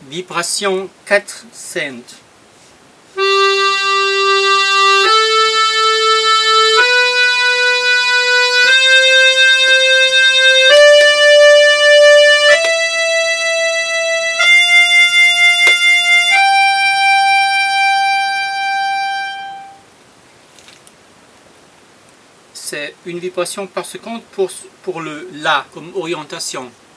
Vibration 4 cents. C'est une vibration par seconde pour le La comme orientation.